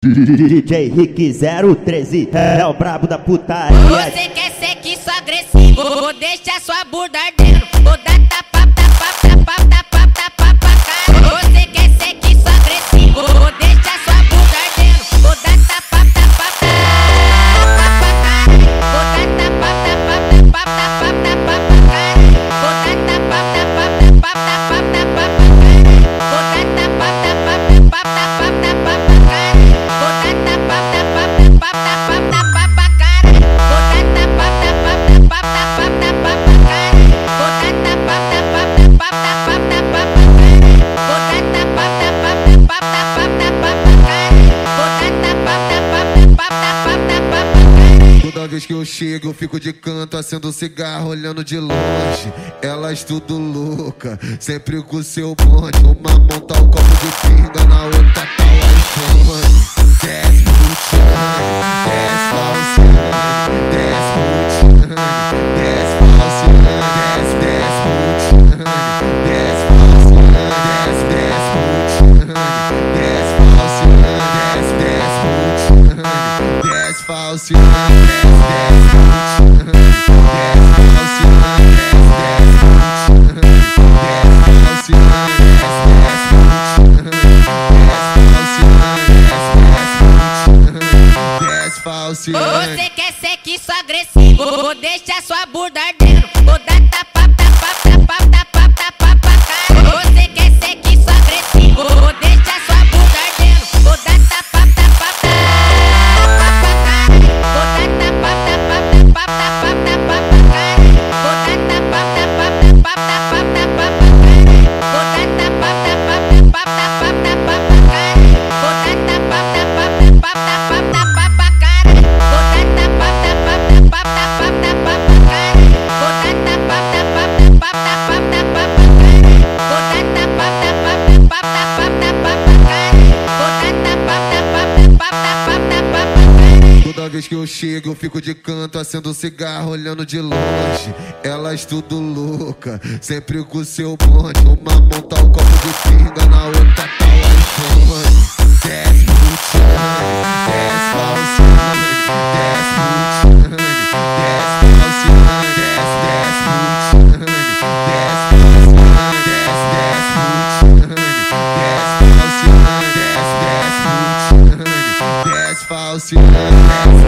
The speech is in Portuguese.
DJ Rick 013 é o brabo da putaria. Você quer sexo agressivo, vou deixar sua bunda ardendo, vou dar tapa, tapa, tapa, tapa, tapa, tapa. Você quer sexo agressivo, vou deixar sua bunda ardendo, vou dar tapa, tapa, tapa, vou dar tapa, tapa, tapa, tapa, tapa, vou dar tapa, tapa, tapa, tapa, tapa, vou dar tapa, tapa, tapa, tapa, tapa. Toda vez que eu chego eu fico de canto, acendo cigarro, olhando de longe. Elas tudo louca, sempre com seu bonde. Uma mão tá o copo de pinga, na outra tá o iPhone. Desce Luciane, desce Falciane, desce Luciane, desce Falciane, desce, desce Luciane, desce Falciane, desce, desce Luciane, desce Falciane, desce, desce Luciane, desce Falciane, Você quer sexo agressivo, vou deixar sua bunda ardendo, vou dar tapa, tapa, tapa, tapa, tapa, tapa. Você quer sexo agressivo, vou deixar sua bunda ardendo, vou dar tapa, tapa, tapa, vou dar tapa, tapa, tapa, tapa, tapa, vou dar tapa, tapa, tapa, tapa, tapa, vou dar tapa, tapa, tapa, tapa, tapa, vou dar tapa, tapa, tapa, tapa, tapa. Toda vez que eu chego eu fico de canto, acendo cigarro, olhando de longe. Elas tudo louca, sempre com seu bonde. Uma mão tá o copo de pinga, na outra tá o iPhone. Desce Luciane, desce Falciane, desce Luciane, desce Falciane, desce, desce Luciane, desce Falciane, desce, desce Luciane, desce Falciane, desce, desce Luciane, desce Falciane.